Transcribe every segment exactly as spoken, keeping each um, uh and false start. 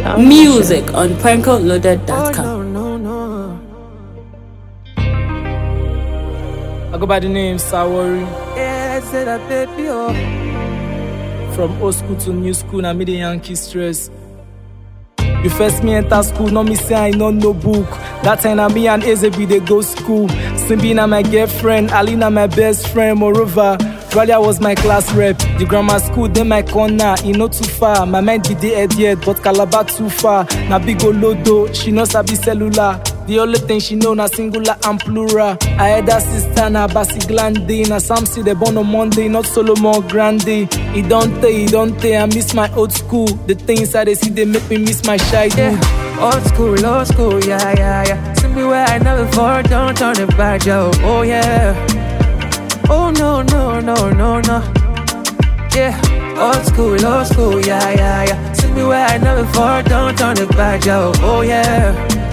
Music on prankle loaded dot com. Oh, no, no, no. I go by the name Sawori. Yeah, I said that baby, oh. From old school to new school, na me the Yankee stress. You first me enter school, no me say I no no book. That time na me and Eze be dey go school. Simbi na my girlfriend, Ali na my best friend. Moreover, Ralia was my class rep. The grammar school dey my corner, e no too far. My mind be dey idiot, but Calabar too far. Na big Olodo, she no sabi cellular. The only thing she know na singular and plural. I had a sister na Basi Glande. Na Samsi they born on Monday, not Solomon Grande. He don't tell, he don't tell, I miss my old school. The things I they see they make me miss my childhood. Yeah. Old school, old school, yeah, yeah, yeah. See me where I never before, don't turn it back, yo. Oh yeah. Oh no, no, no, no, no. Yeah. Old school, old school, yeah, yeah, yeah. See me where I never before, don't turn it back, yo. Oh yeah.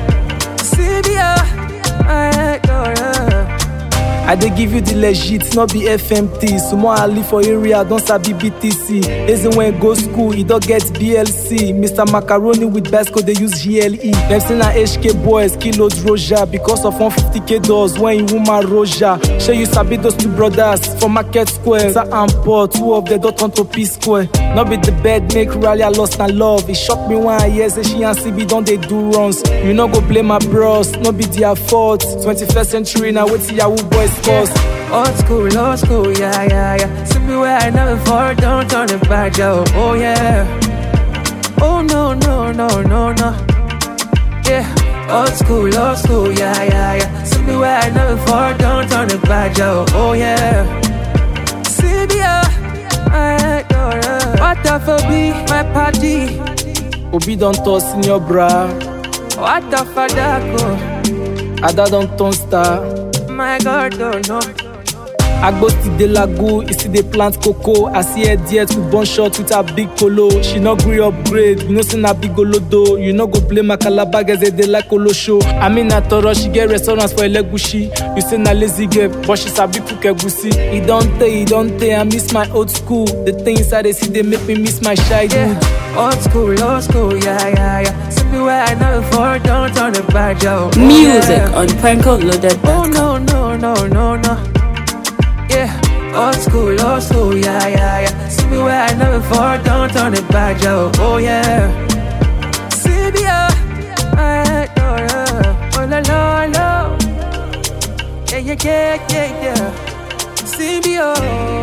I, I dey give you the legit, not be F M T. Sumo Ali for area, don't sabi B T C. Eze when go school, he don't get B L C. Mister Macaroni with Basco, they use G L E. Them say na H K boys, kilos Roja. Because of one fifty K dollars, when you woman Roja. Share you sabi those two brothers from Market Square. Sa and Paul, two of them don't turn to P Square. Not be the bed, make Ralia lost and love. It shocked me when I hear say she and C B don't they do runs. You know go blame my bros, not be their fault. twenty-first century now, wait till Yahoo boys. Yeah. Old school, old school, yeah, yeah, yeah. See me where I never before, don't turn it back, yo. Oh yeah. Oh no, no, no, no, no. Yeah. Old school, old school, yeah, yeah, yeah. See me where I never before, don't turn it back, yo. Oh yeah. See me, I go, yeah. What the fuck be my party? Obi don't toss in your bra. What the fuck that go? Ada don't turn star. My God, don't know. Agbosti de Lago, you see they plant cocoa. I see her diet with bun shot with a big polo. She not grow upgrade, you know see na big Olodo. You know go blame my Calabar girls, they like Olo show. I mean na Toro, she get restaurants for Elegushi. You say na lazy girl, but she sabi cook egusi. He don't tell, he don't tell, I miss my old school. The things I they see they make me miss my childhood. Yeah. Old school, old school, yeah, yeah, yeah. See me where I never before, don't turn it back, yo. Oh, Music yeah. on prankle loaded dot com. Oh no, no, no, no, no. Yeah. Old school, old school, yeah, yeah, yeah. See me where I never before, don't turn it back, yo. Oh yeah. See me, I go, yeah. Oh la la la. Yeah, yeah, yeah, yeah, yeah. See me, oh.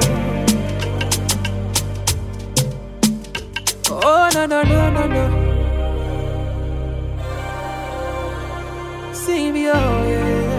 Oh no, no, no, no, no. See me, oh yeah.